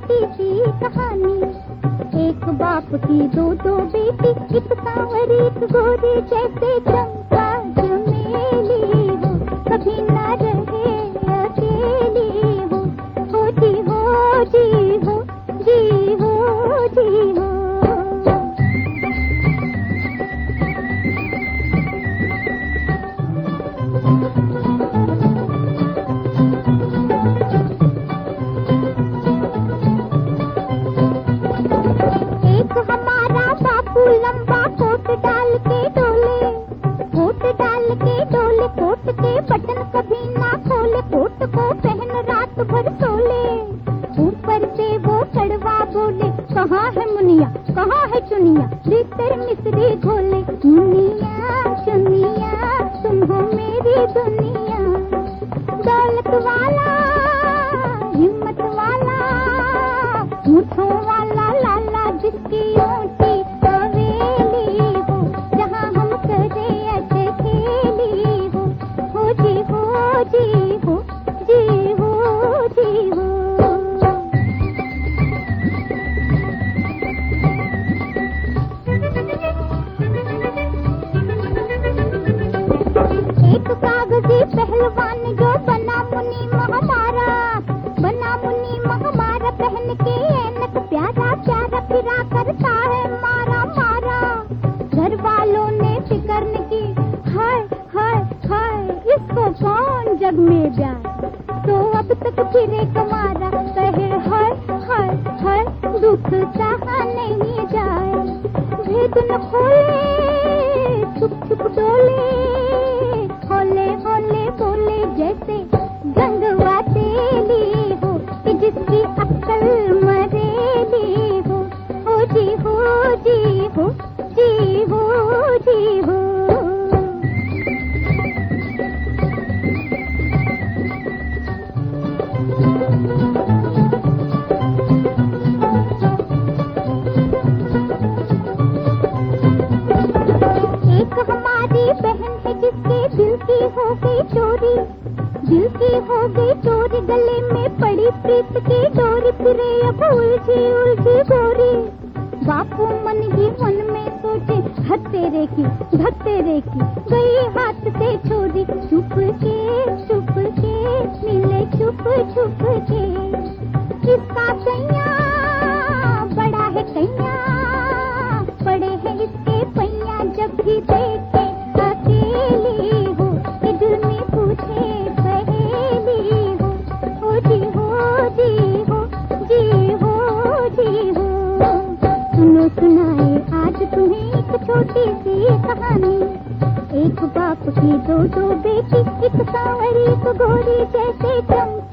छोटी सी कहानी। एक बाप की दो बेटी, एक सांवरी एक गोरी, जैसे चंपा चमेली हो, कभी ना रहे अकेली हो। जी हो जी हो जी हो जी हो। हमारा बापू लंबा कोट डाल के डोले, कोट डाल के डोले, कोट के बटन कभी ना खोले, कोट को पहन रात भर सोले। ऊपर से वो कड़वा बोले, कहाँ है मुनिया कहाँ है चुनिया, भीतर मिस्री घोले। मुनिया चुनिया तुम हो मेरी दुनिया, दौलत वाला हिम्मत वाला, मुठों वाला लाला, जिसकी ऊंची हवेली हो, जहाँ हम करे ऐसे खेली हो। जी हो जी हो जी हो जी हो। एक कागजी पहलवान जो बना मुनि महामारा, बना मुनि महामारा, पहन के ऐनक प्यारा प्यारा फिरा करता है मारा मारा। घर वालों ने फिक्र न की, हाय हाय हाय इसको कौन जग में जाए, तो अब तक फिरे कमारा। कहे हाय हाय हाय दुख सहा नहीं जाए, भेद न खोले छुप छुप डोले, होले होले बोले जैसे गंगवा तेली हो, कि जिसकी अक्ल मरेली हो। जी हो जी हो जी हो जी हो। एक हमारी बहन है जिसके दिल की हो गई चोरी, दिल की हो गई चोरी, गले में पड़ी प्रीत की डोरी, फिरे अब उलझी उलझी गोरी। बापू मन ही मन में सोचे, हत्तेरे की गई हाथ से छोरी। छुप के मिले छुप छुप के, इसका कैया बड़ा है कैया, बड़े हैं इसके पैया, जब भी देखे अकेली हो, कि दिल में पूछे पहेली हो। जी हो जी हो जी हो जी हो। सुनो सुनाए आज तुम्हें एक छोटी सी कहानी। एक बाप की दो बेटी, एक सांवरी एक गोरी, जैसे चंपा